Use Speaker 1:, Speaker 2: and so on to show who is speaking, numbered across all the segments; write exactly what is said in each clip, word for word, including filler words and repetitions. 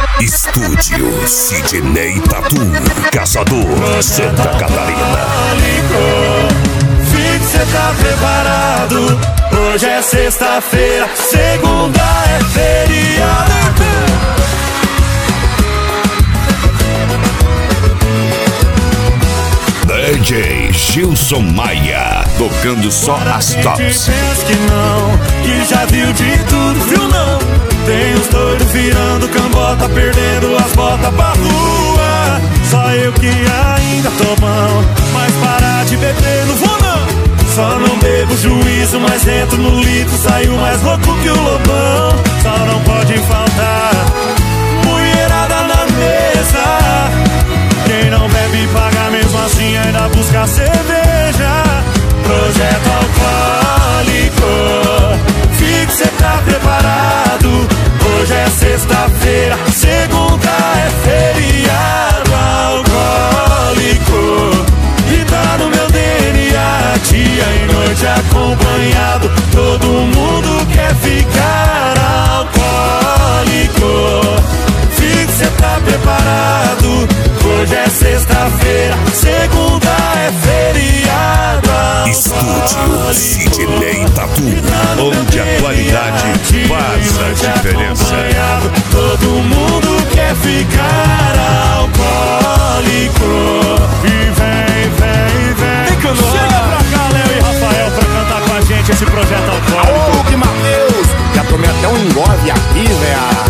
Speaker 1: Estúdio Sidney Tatu, Caçador, Santa Catarina.
Speaker 2: Fique, cê tá preparado? Hoje é sexta-feira, segunda é feriado.
Speaker 1: D J Gilson Maia, tocando só as tops.
Speaker 2: Pensa que não, que já viu de tudo, viu não? Tem os doidos virando cambota, perdendo as botas pra rua. Só eu que ainda tô bom, mas parar de beber não vou não. Só não bebo juízo, mas entro no litro, saio mais louco que o lobão. Só não pode faltar mulherada na mesa. Quem não bebe paga mesmo assim, ainda busca cerveja. Projeto alcoólico, fique, cê tá preparado? Hoje é sexta-feira, segunda é feriado alcoólico. E tá no meu D N A, dia e noite acompanhado. Todo mundo quer ficar alcoólico. Fique, cê tá preparado? Hoje é sexta-feira, segunda é feriado alcoólico.
Speaker 1: Estúdio Sidney Tatu, onde a qualidade faz a diferença.
Speaker 2: Todo mundo quer ficar alcoólico. E vem, vem, vem. Chega pra cá, Léo e Rafael, pra cantar com a gente esse projeto alcoólico.
Speaker 3: Ô, que Mateus, já tomei até um engove aqui, velho.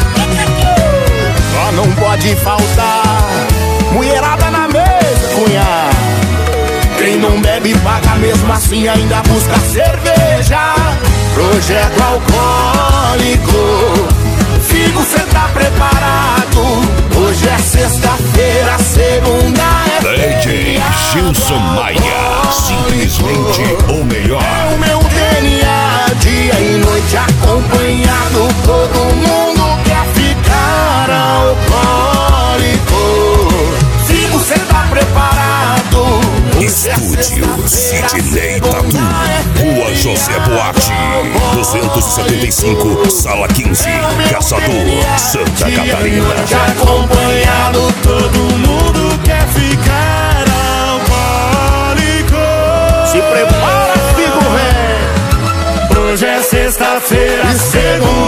Speaker 3: Só não pode faltar mulherada na mesa, cunha. Quem não bebe paga mesmo assim, ainda busca cerveja. Projeto alcoólico, Figo, cê tá preparado? Hoje é sexta-feira, segunda é
Speaker 1: D J Gilson Maia, simplesmente o melhor.
Speaker 3: É o meu D N A, dia e noite acompanhado. Todo mundo quer ficar alcoólico. Figo, cê tá preparado?
Speaker 1: Estúdio Sidney Tatu, Rua José Duarte, duzentos e setenta e cinco, Sala quinze, Caçador, Santa Catarina.
Speaker 2: Acompanhado, todo mundo quer ficar alcoólico.
Speaker 3: Se prepara, Figo, vem.
Speaker 2: Hoje é sexta-feira, segunda